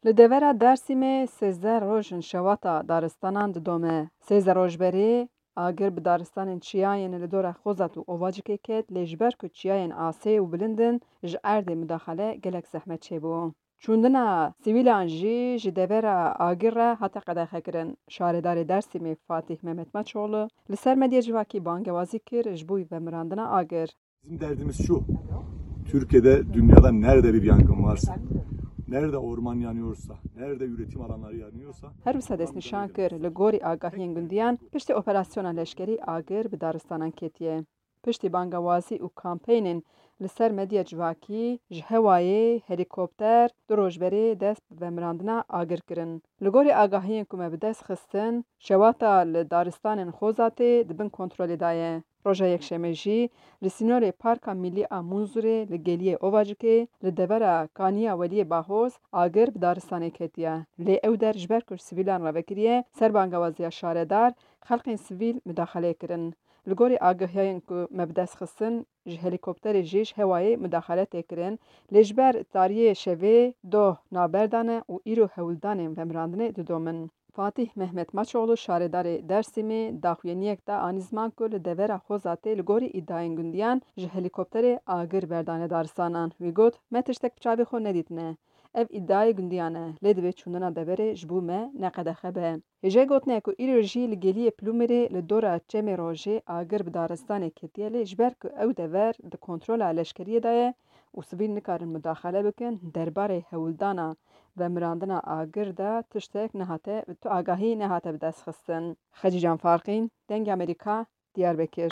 Li devera Dêrsimê 13 rojên şewata daristanan didome. 13 rojberê agir bi daristanên Çiyayên li dora Xozat û Ovacikê ket lê ji ber ku çiyayên asê û bilind in ji erdê midaxale gelek zehmet çêbû. Çûndina sivîlan jî ji devera agir re hate qedexekirin. Şaredarê Dêrsimê Fatih Mehmet Maçoğlu li ser medya civakî bangewazî kir ji bo vemirandina agir. Bizim derdimiz şu, Türkiye'de, dünyada nerede bir yangın varsa, nerede orman yanıyorsa, nerede üretim alanları yanıyorsa... Her wisa destnîşan kir li gorî agahiyên gundiyan piştî operasyona leşkerî agir bi daristanan ketiye. Piştî bangewazî û kampênên li ser medya civakî ji hewayê helîkopter du rojberê dest bi vemirandina agir kirin. Li gorî agahiyên ku me bi dest xistin, şewata li daristanên Xozatê di bin kontrolê da ye. Roja yekşemê jî li sînorê Parka Millî a Munzurê li geliyê Ovacikê li devera Kaniya Weliyê Bahoz agir bi daristanê ketiye. Lê ew der ji ber ku sivîlan re vekiriye, ser bangewaziya şaredar, xelkên sivîl midaxalê kirin. Li gorî agahiyên ku me bi dest xistin, ji helîkopterê jî ji hewayê midaxale tê kirin, lê ji ber tariyê şevê doh navberdane û îro hewildanên vemirandinê didomin. Fatih Mehmet Maçoğlu şaredarê Dêrsimê daxuyeniyek da anî ziman ku li devera Xozatê li gorî îddiayên gundiyan ji helîkopterê agir berdane daristanan. Wî got, me tiştek bi çavê xwe nedîtine. Ev îddiayê gundiyan e, lê divê çûndina deverê ji bo me neqedexe be. Hêja gotine ku îro jî li geliyê Plûmerê li dora çemê rojê agir bi daristanê ketiye lê ji ber ku ew dever di kontrola leşkeriyê de ye û sivîl nikarin midaxale bikin, derbarê hewildana vemirandina agir de tiştek nehate, tu agahî nehate bi dest xistin. Xecî Can Farqîn, Dengê Amerîka, Diyarbekir.